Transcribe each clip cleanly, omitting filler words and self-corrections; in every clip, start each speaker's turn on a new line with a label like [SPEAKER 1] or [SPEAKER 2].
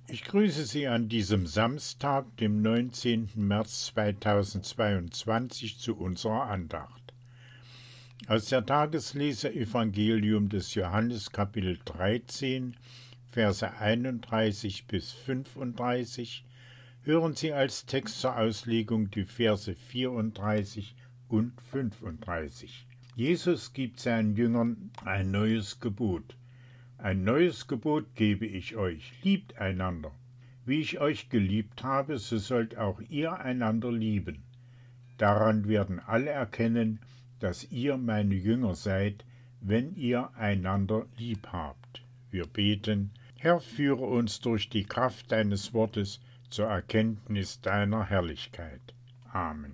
[SPEAKER 1] Ich grüße Sie an diesem Samstag, dem 19. März 2022, zu unserer Andacht. Aus der Tageslese Evangelium des Johannes, Kapitel 13, Verse 31 bis 35, hören Sie als Text zur Auslegung die Verse 34 und 35. Jesus gibt seinen Jüngern ein neues Gebot. Ein neues Gebot gebe ich euch, liebt einander. Wie ich euch geliebt habe, so sollt auch ihr einander lieben. Daran werden alle erkennen, dass ihr meine Jünger seid, wenn ihr einander lieb habt. Wir beten: Herr, führe uns durch die Kraft deines Wortes zur Erkenntnis deiner Herrlichkeit. Amen.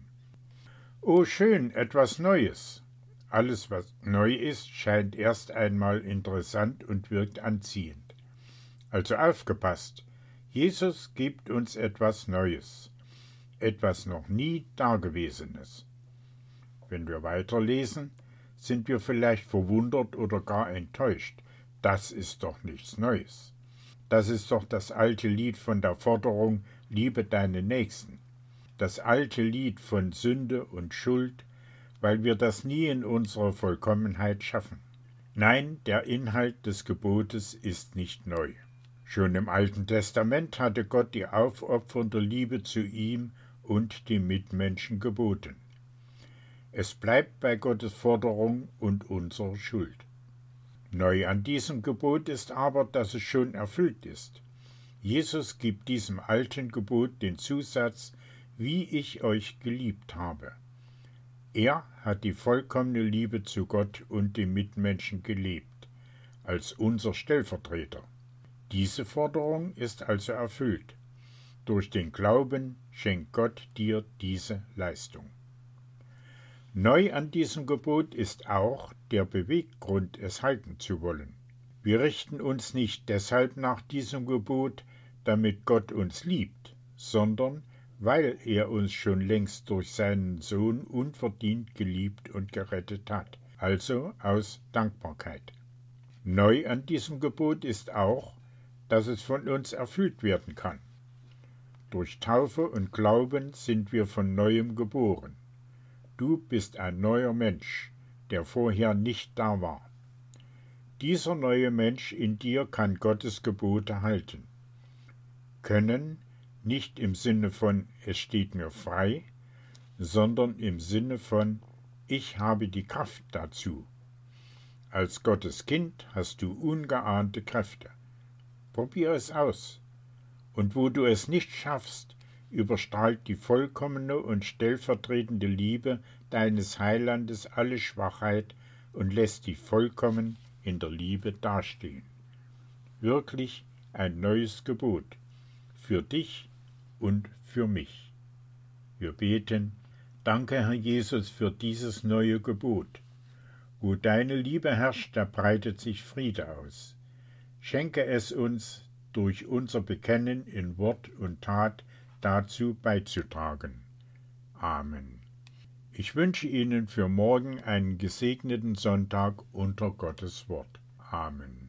[SPEAKER 1] Oh, schön, etwas Neues. Alles, was neu ist, scheint erst einmal interessant und wirkt anziehend. Also aufgepasst, Jesus gibt uns etwas Neues, etwas noch nie Dagewesenes. Wenn wir weiterlesen, sind wir vielleicht verwundert oder gar enttäuscht. Das ist doch nichts Neues. Das ist doch das alte Lied von der Forderung, liebe deinen Nächsten. Das alte Lied von Sünde und Schuld, weil wir das nie in unserer Vollkommenheit schaffen. Nein, der Inhalt des Gebotes ist nicht neu. Schon im Alten Testament hatte Gott die aufopfernde Liebe zu ihm und den Mitmenschen geboten. Es bleibt bei Gottes Forderung und unserer Schuld. Neu an diesem Gebot ist aber, dass es schon erfüllt ist. Jesus gibt diesem alten Gebot den Zusatz, wie ich euch geliebt habe. Er hat die vollkommene Liebe zu Gott und den Mitmenschen gelebt, als unser Stellvertreter. Diese Forderung ist also erfüllt. Durch den Glauben schenkt Gott dir diese Leistung. Neu an diesem Gebot ist auch der Beweggrund, es halten zu wollen. Wir richten uns nicht deshalb nach diesem Gebot, damit Gott uns liebt, sondern weil er uns schon längst durch seinen Sohn unverdient geliebt und gerettet hat, also aus Dankbarkeit. Neu an diesem Gebot ist auch, dass es von uns erfüllt werden kann. Durch Taufe und Glauben sind wir von Neuem geboren. Du bist ein neuer Mensch, der vorher nicht da war. Dieser neue Mensch in dir kann Gottes Gebote halten. Können, nicht im Sinne von es steht mir frei, sondern im Sinne von ich habe die Kraft dazu. Als Gottes Kind hast du ungeahnte Kräfte. Probier es aus. Und wo du es nicht schaffst, überstrahlt die vollkommene und stellvertretende Liebe deines Heilandes alle Schwachheit und lässt dich vollkommen in der Liebe dastehen. Wirklich ein neues Gebot für dich und für mich. Wir beten: Danke, Herr Jesus, für dieses neue Gebot. Wo deine Liebe herrscht, da breitet sich Friede aus. Schenke es uns, durch unser Bekennen in Wort und Tat dazu beizutragen. Amen. Ich wünsche Ihnen für morgen einen gesegneten Sonntag unter Gottes Wort. Amen.